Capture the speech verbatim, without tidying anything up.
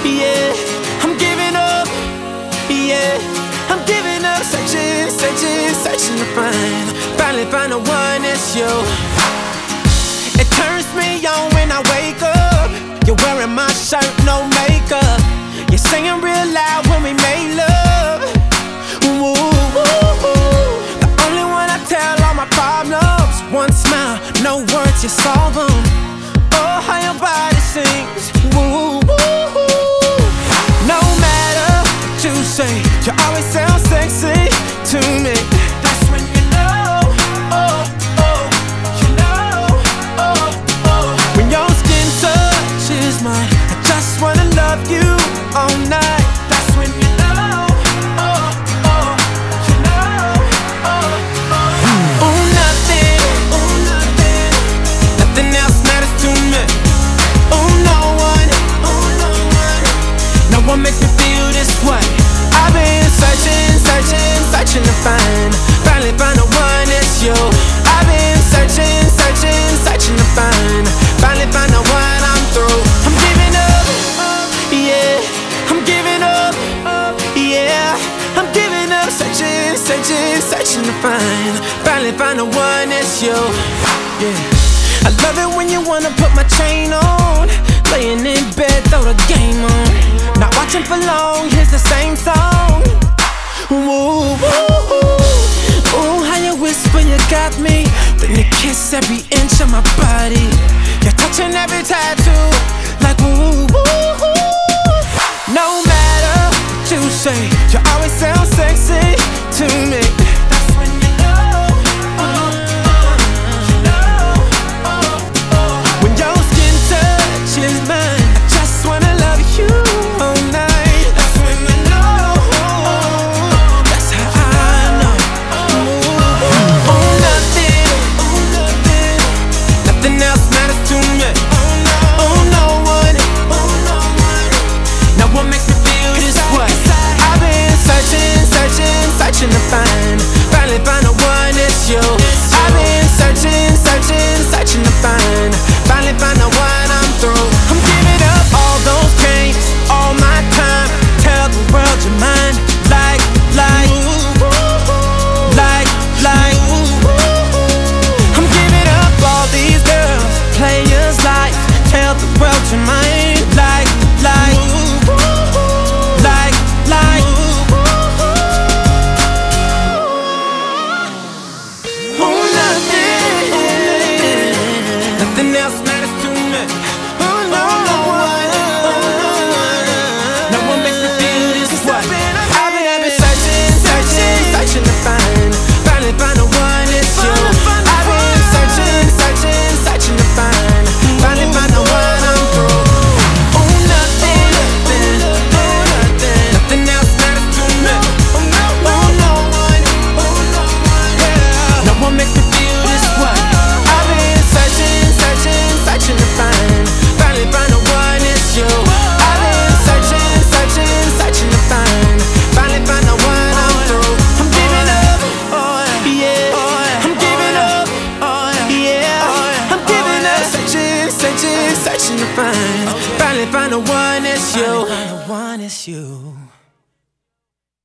Yeah, I'm giving up. Yeah, I'm giving up. Searching, searching, searching to find. Finally find the one that's you. It turns me on when I wake up. You're wearing my shirt, no makeup. You're singing real loud when we make love. Ooh, ooh, ooh. The only one I tell all my problems. One smile, no words, you solve them. Oh, how your body sings. Ooh, ooh, ooh. No matter what you say, you always sound sexy to me. That's when you know, oh, oh, you know, oh, oh. When your skin touches mine, I just wanna love you all night. That's when you know, oh, oh, you know, oh, oh. Ooh, nothing, ooh, nothing, nothing else matters to me. Ooh, no one, ooh, no one, no one makes me feel this way. I've been searching, searching, searching to find. Finally find the one that's you. I've been searching, searching, searching to find. Finally find the one I'm through. I'm giving up, yeah, I'm giving up, yeah, I'm giving up. Searching, searching, searching to find. Finally find the one that's you. Yeah, I love it when you wanna put my chain on. Laying in bed, throw the game on. Not watching for long, here's the same song. Ooh, ooh, ooh, ooh, how you whisper, you got me. Then you kiss every inch of my body. You're touching every tattoo, like ooh, ooh, ooh. No matter what you say, you always sound sexy to me. That's when you know, oh, oh, you know, oh, oh. When your skin touches mine, I just wanna love you all night. That's when you know, oh, that's how I know. Ooh, ooh, nothing, ooh, nothing, nothing else matters to me. Oh, no one, oh, no one, no one makes me feel this way. I've been searching, searching, searching to find. Finally find the one that's you. I've been searching, searching, searching to find. Finally find the one I'm through. I'm giving up all those games, all my time. Tell the world you're mine. Like, like, like, like. I'm giving up all these girls, players like. Tell the world you're mine. Like, like, like, like. Oh, nothing, nothing else matters to me. Oh, no one, no one makes me feel this way. I've been, I've been searching, searching, searching to find. Finally find the one that's you. I've been searching, searching, searching to find. Finally find the one I'm through. Oh, nothing, nothing, nothing, nothing else matters to me. Oh, no one, yeah, no one makes me feel this way. I've been searching, searching, searching to find. Finally find the one that's you. I've been searching, searching, searching to find. Finally find the one I'm through. I'm giving up, yeah, I'm giving up, yeah, I'm giving up. Searching, searching, searching to find. Finally find the one that's you. Finally find the one that's you.